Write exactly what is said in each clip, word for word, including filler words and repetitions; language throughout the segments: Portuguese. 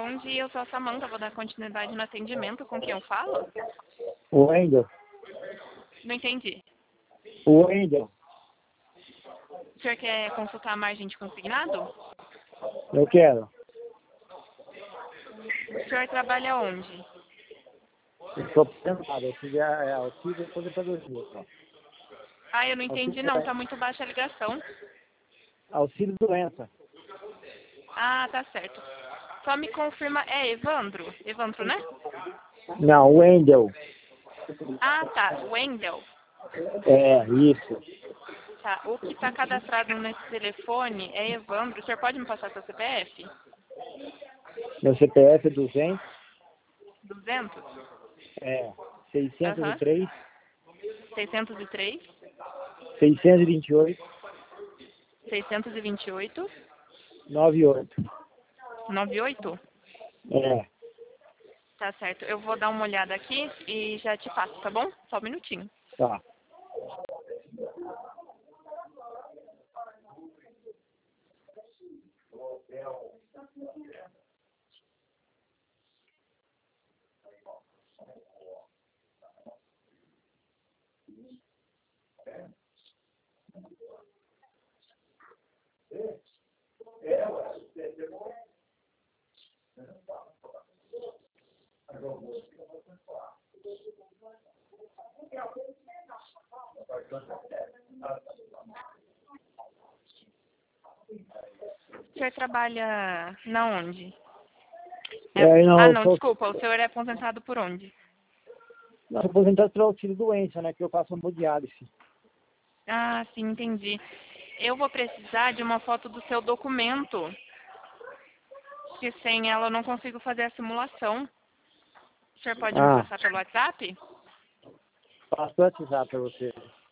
Bom dia, eu sou a Samanta, vou dar continuidade no atendimento. Com quem eu falo? O Wendel. Não entendi. O Wendel. O senhor quer consultar a margem de consignado? Eu quero. O senhor trabalha onde? Eu estou aposentado. Eu tive a, a auxílio de aposentadoria. Só. Ah, eu não entendi Auxílio, não, tá muito baixa a ligação. auxílio doença. Ah, tá certo. Só me confirma, é Evandro? Evandro, né? Não, Wendel. Ah, tá, Wendel. É, isso. Tá, o que tá cadastrado nesse telefone é Evandro. O senhor pode me passar seu C P F? Meu C P F é duzentos. duzentos? É, seiscentos e Aham. três. seiscentos e três? seiscentos e vinte e oito. seiscentos e vinte e oito? noventa e oito. noventa e oito? É, Tá certo. Eu vou dar uma olhada aqui e já te passo, tá bom? Só um minutinho. tá. O senhor trabalha na onde? É- É, não, Ah, eu não, sou, desculpa. O senhor é aposentado por onde? não, sou aposentado pelo auxílio doença, né? Que eu faço hemodiálise. Ah, sim, entendi. Eu vou precisar de uma foto do seu documento, porque sem ela eu não consigo fazer a simulação. O senhor pode me Ah, passar pelo WhatsApp? passo o WhatsApp pra você.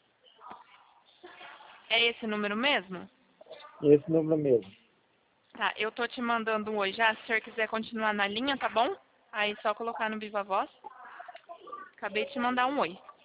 É esse número mesmo? Esse número mesmo. Tá, eu tô te mandando um oi já. Se o senhor quiser continuar na linha, tá bom? Aí só colocar no Viva Voz. Acabei de te mandar um oi.